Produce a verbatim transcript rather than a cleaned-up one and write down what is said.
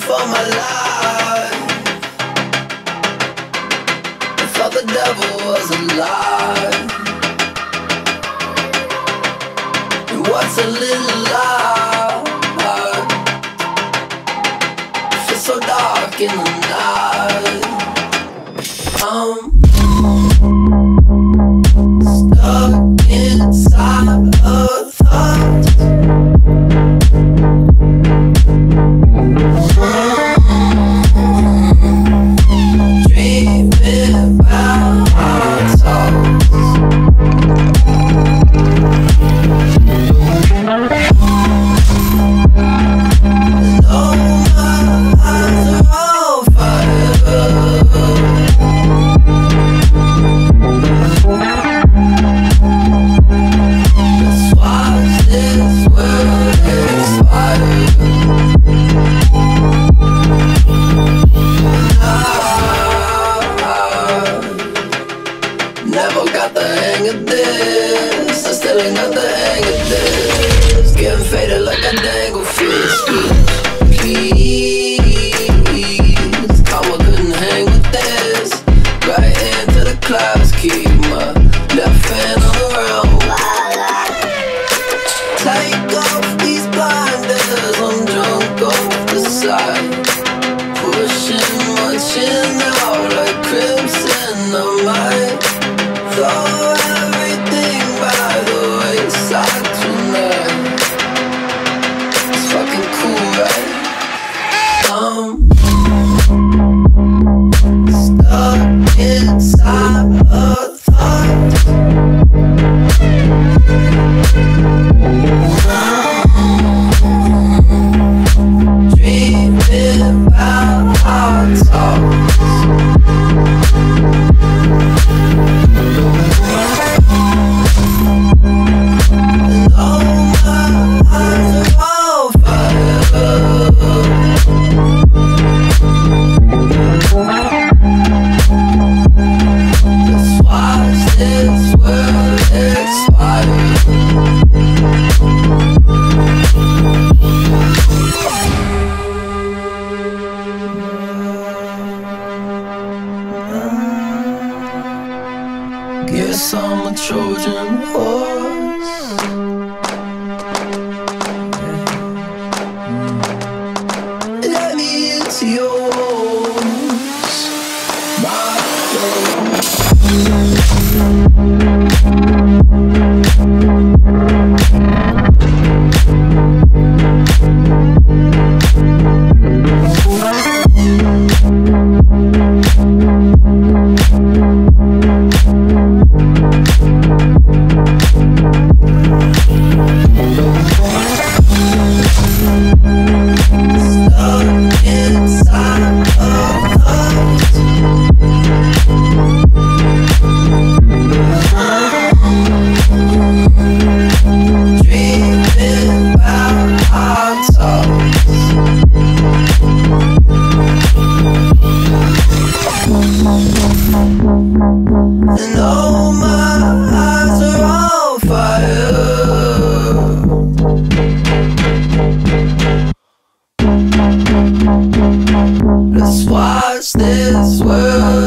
for my life. I thought the devil was alive. And what's a little lie? It feels so dark in the night. I'm stuck inside a thought. Dreaming about our souls. And all my eyes are on fire. Let's watch this world expire. Never got the hang of this. I still ain't got the hang of this. Getting faded like a dangle fish. Please, karma couldn't hang with this. Right into the clouds, keep my left hand on the realm. Take off these blinders, I'm drunk off the side. Pushing much in out like crimson, I might throw everything by the wayside tonight. It's fucking cool, right? I'm stuck inside a thought. Dreaming about our talks. And all my eyes are on fire. Let's watch this world expire. Guess I'm a Trojan horse. Let me into yours, my love. Stuck inside a thought. Dreaming about our talks. And all my eyes are on fire. Let's watch this world